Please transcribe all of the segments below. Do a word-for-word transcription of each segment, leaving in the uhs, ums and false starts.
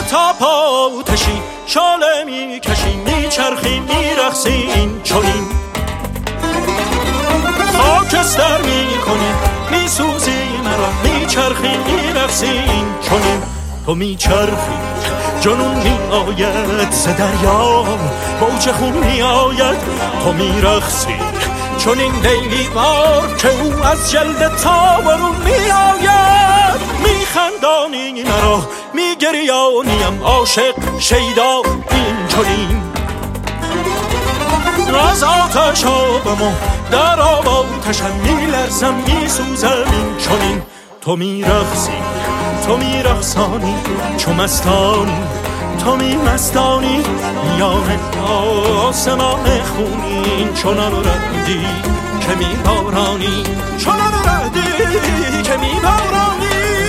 تا پا آتشی شاله می کشی میچرخی میرقصی این چنین خاکستر می کنی میسوزی مرا میچرخی میرقصی این چنین تو میچرخی جنون می آید ز دریا موج خون می آید تو میرقصی چون این لیلی بار که او از جلد تا برون می آید میخندانی مرا میگریانیم عاشق شیدا این چنین از آتش آبم و در آب آتشم میلرزم میسوزم این چنین تو میرقصی تو میرقصانی چو مستانی تو می مستانی میان آسمان خونین چنان ردی که می بارانی چنان ردی که می بارانی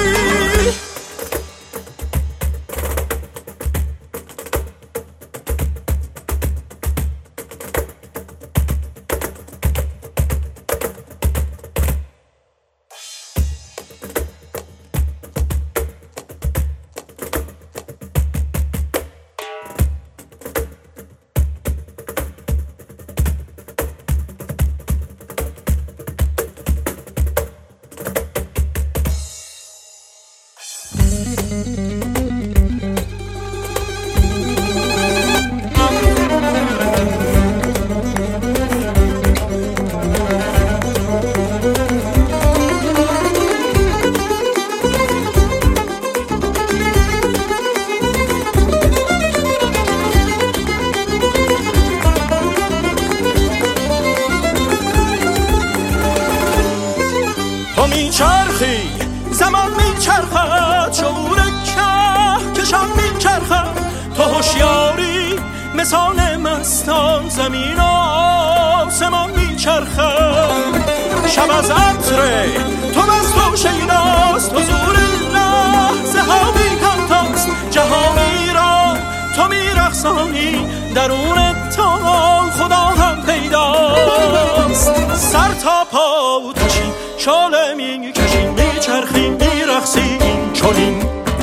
میچرخی زمان میچرخد شعور که کشان میچرخد تو هوشیاری مثال مستان زمین و آسمان میچرخد شب از عطر تو از تو شیداست حضور لحظه ها بی‌همتاست جهانی را تو میرقصانی درون تو خدا هم پیداست سر تا پا آتشی شاله میکشی میچرخی میرقصی این چنین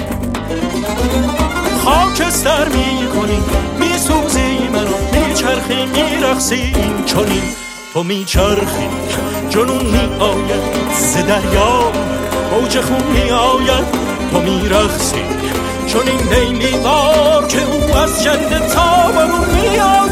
خاکستر میکنی میسوزی منو میچرخی میرقصی این چنین تو میچرخی جنون میآید ز دریا موج خون میآید تو میرقصی چون این لیلی بار که او از جلد تا برون میآید